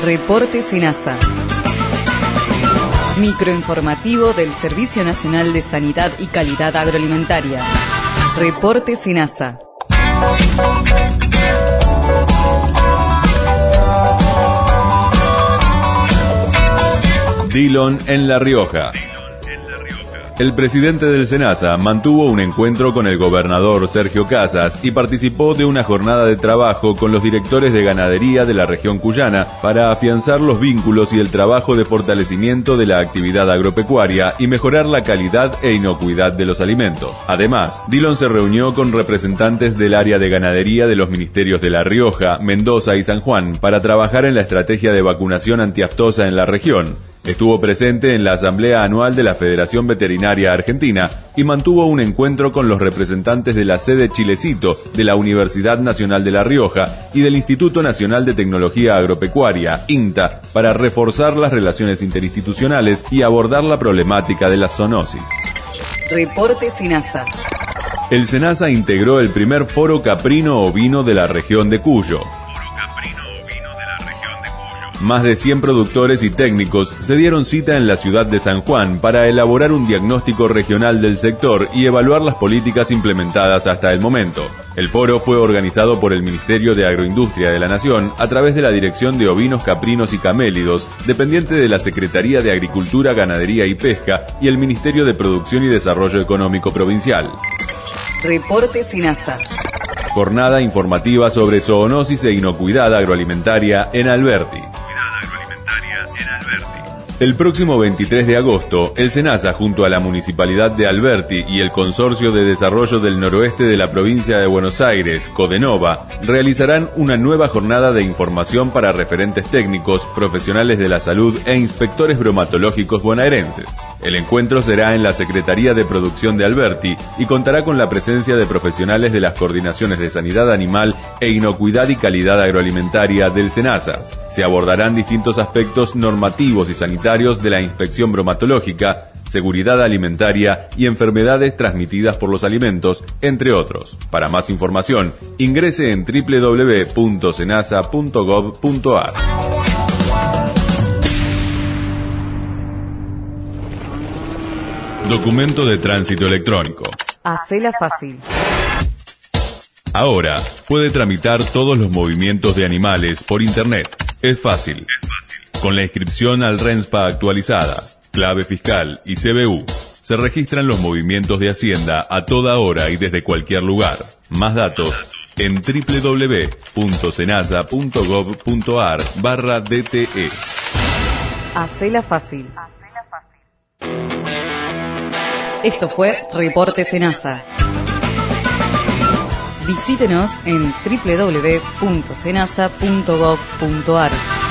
Reporte SENASA. Microinformativo del Servicio Nacional de Sanidad y Calidad Agroalimentaria. Reporte SENASA. Dillon en La Rioja. El presidente del SENASA mantuvo un encuentro con el gobernador Sergio Casas y participó de una jornada de trabajo con los directores de ganadería de la región cuyana para afianzar los vínculos y el trabajo de fortalecimiento de la actividad agropecuaria y mejorar la calidad e inocuidad de los alimentos. Además, Dillon se reunió con representantes del área de ganadería de los ministerios de La Rioja, Mendoza y San Juan para trabajar en la estrategia de vacunación antiaftosa en la región. Estuvo presente en la Asamblea Anual de la Federación Veterinaria Argentina y mantuvo un encuentro con los representantes de la sede Chilecito de la Universidad Nacional de La Rioja y del Instituto Nacional de Tecnología Agropecuaria, INTA, para reforzar las relaciones interinstitucionales y abordar la problemática de la zoonosis. Reporte SENASA. El SENASA integró el primer foro caprino ovino de la región de Cuyo. Más de 100 productores y técnicos se dieron cita en la ciudad de San Juan para elaborar un diagnóstico regional del sector y evaluar las políticas implementadas hasta el momento. El foro fue organizado por el Ministerio de Agroindustria de la Nación a través de la Dirección de Ovinos, Caprinos y Camélidos, dependiente de la Secretaría de Agricultura, Ganadería y Pesca y el Ministerio de Producción y Desarrollo Económico Provincial. Reporte SENASA. Jornada informativa sobre zoonosis e inocuidad agroalimentaria en Alberti. El próximo 23 de agosto, el SENASA, junto a la Municipalidad de Alberti y el Consorcio de Desarrollo del Noroeste de la Provincia de Buenos Aires, Codenova, realizarán una nueva jornada de información para referentes técnicos, profesionales de la salud e inspectores bromatológicos bonaerenses. El encuentro será en la Secretaría de Producción de Alberti y contará con la presencia de profesionales de las Coordinaciones de Sanidad Animal e Inocuidad y Calidad Agroalimentaria del SENASA. Se abordarán distintos aspectos normativos y sanitarios de la inspección bromatológica, seguridad alimentaria y enfermedades transmitidas por los alimentos, entre otros. Para más información, ingrese en www.senasa.gov.ar. Documento de tránsito electrónico. Hacela fácil. Ahora puede tramitar todos los movimientos de animales por Internet. Es fácil. Con la inscripción al RENSPA actualizada, clave fiscal y CBU, se registran los movimientos de Hacienda a toda hora y desde cualquier lugar. Más datos en www.senasa.gov.ar/DTE. Hacela fácil. Esto fue Reporte SENASA. Visítenos en www.senasa.gov.ar.